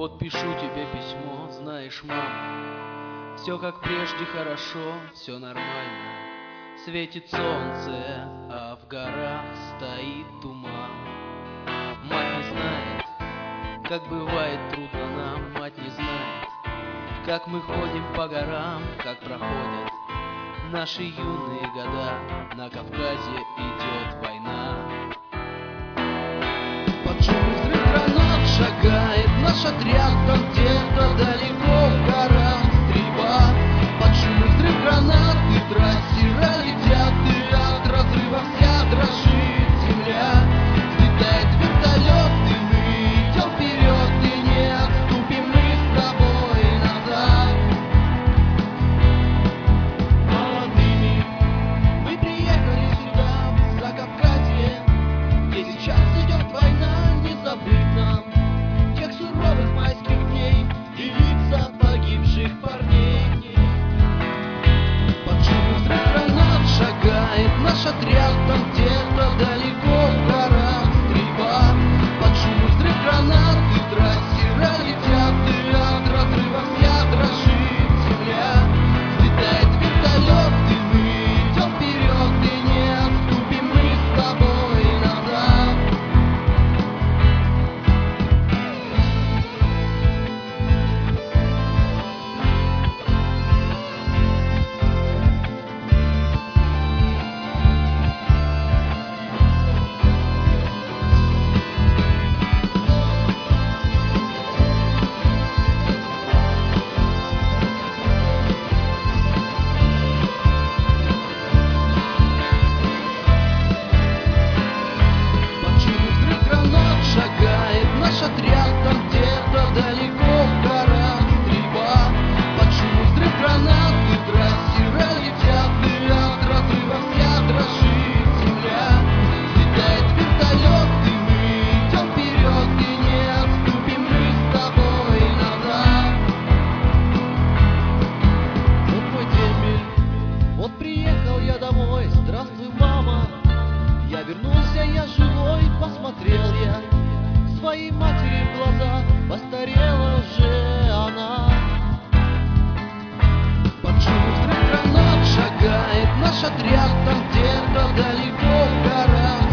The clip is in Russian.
Вот пишу тебе письмо, знаешь, мама, все как прежде хорошо, все нормально. Светит солнце, а в горах стоит туман. Мать не знает, как бывает трудно нам. Мать не знает, как мы ходим по горам, как проходят наши юные года. На Кавказе идет война. Под шум и взрыв гранат шагает наш отряд, там где-то далеко в горах стрельба. Под шум и взрыв гранат и трассера летят, и от разрыва вся дрожит земля. Взлетает вертолет, и мы идем вперед, и не отступим мы с тобой назад. Молодыми мы приехали сюда, в Закавказье, где сейчас идет война. Не забыть нам тех суровых майских дней и лица погибших парней. Под шум и взрыв гранат шагает наш отряд, там где-то далеко в горах стрельба. Под шум и взрыв гранат и трассера летят, и от разрыва вся дрожит земля. Взлетает вертолет, и мы идем вперед, и не отступим мы с тобой назад. Шагает наш отряд, там где-то далеко в горах стрельба. Под шум и взрыв гранат и трассера летят, и от разрыва вся дрожит земля. Взлетает вертолет, и мы идем вперед, и не отступим мы с тобой назад. Вот мой дембель, вот приехал я домой. Здравствуй, мама, я вернулся, я живой. Посмотрел я своей матери в глаза, постарела же она. Под шум и взрыв гранат шагает наш отряд, там где-то далеко в горах